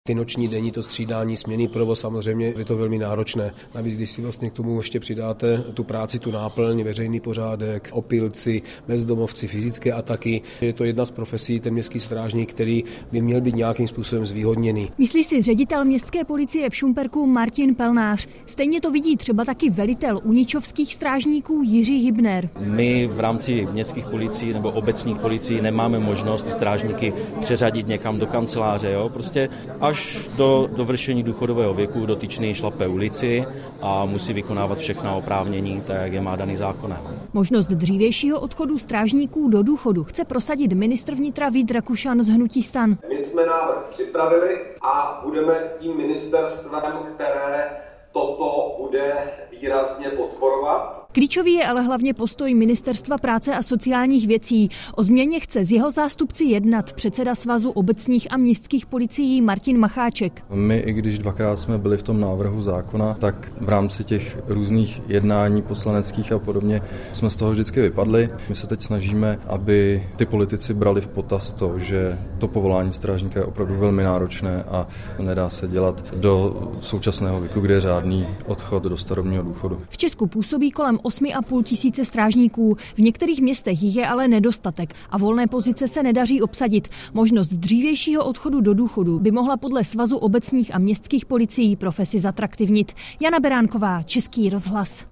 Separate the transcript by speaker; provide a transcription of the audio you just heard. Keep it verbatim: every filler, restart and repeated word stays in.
Speaker 1: Ty noční denní, to střídání, směnný provoz, samozřejmě je to velmi náročné. Navíc, když si vlastně k tomu ještě přidáte tu práci, tu náplň, veřejný pořádek, opilci, bezdomovci, fyzické ataky, je to jedna z profesí, ten městský strážník, který by měl být nějakým způsobem zvýhodněný.
Speaker 2: Myslí si ředitel městské policie v Šumperku Martin Pelnář. Stejně to vidí třeba taky velitel uničovských strážníků Jiří Hybner.
Speaker 3: My v rámci městských policií nebo obecních policií nemáme možnost strážníky přeřadit někam do kanceláře, jo? Prostě až do dovršení důchodového věku dotyčný šlape ulici a musí vykonávat všechna oprávnění, tak jak je má daný zákonem.
Speaker 2: Možnost dřívějšího odchodu strážníků do důchodu chce prosadit ministr vnitra Vít Rakušan z hnutí STAN.
Speaker 4: My jsme návrh připravili a budeme tím ministerstvem, které toto bude výrazně podporovat.
Speaker 2: Klíčový je ale hlavně postoj Ministerstva práce a sociálních věcí. O změně chce s jeho zástupci jednat předseda Svazu obecních a městských policií Martin Macháček.
Speaker 5: My, i když dvakrát jsme byli v tom návrhu zákona, tak v rámci těch různých jednání poslaneckých a podobně jsme z toho vždycky vypadli. My se teď snažíme, aby ty politici brali v potaz to, že to povolání strážníka je opravdu velmi náročné a nedá se dělat do současného věku, kde je řádný odchod do starobního důchodu.
Speaker 2: V Česku působí kolem osm a půl tisíce strážníků. V některých městech jich je ale nedostatek a volné pozice se nedaří obsadit. Možnost dřívějšího odchodu do důchodu by mohla podle Svazu obecních a městských policií profesi zatraktivnit. Jana Beránková, Český rozhlas.